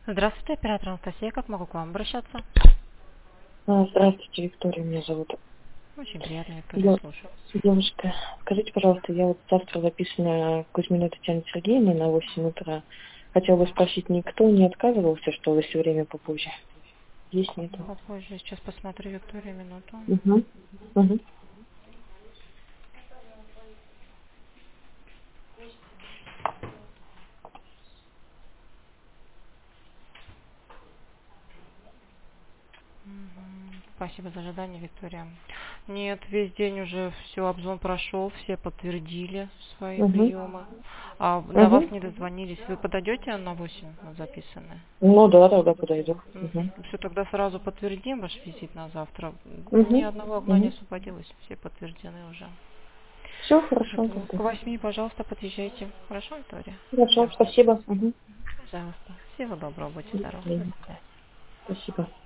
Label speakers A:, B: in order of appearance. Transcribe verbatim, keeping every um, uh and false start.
A: Здравствуйте, оператор Анастасия. Как могу к вам обращаться?
B: А, Здравствуйте, Виктория, меня зовут.
A: Очень приятно, Виктория,
B: Я-
A: слушаю.
B: Девушка, скажите, пожалуйста, я вот завтра записана Кузьмину Татьяну Сергеевну на восемь утра. Хотела бы спросить, никто не отказывался, что вы все время попозже? Есть, нету?
A: Попозже, сейчас посмотрю, Виктория, минуту.
B: Угу. Угу.
A: Мгм. Спасибо за ожидание, Виктория. Нет, весь день уже все, обзвон прошел, все подтвердили свои
B: Угу.
A: приемы. А до вас
B: Угу.
A: не дозвонились. Вы подойдете на восемь на записанное?
B: Ну да, тогда подойду. Угу.
A: Все, тогда сразу подтвердим ваш визит на завтра. Ни
B: Угу.
A: одного окна не
B: Угу.
A: освободилось, все подтверждены уже.
B: Все хорошо
A: Поэтому к
B: тогда.
A: восьми, пожалуйста, подъезжайте. Хорошо, Виктория?
B: Хорошо,
A: Все.
B: спасибо. Угу.
A: Пожалуйста. Всего доброго, будьте
B: До
A: здоровы. До
B: свидания.
A: свидания.
B: Спасибо.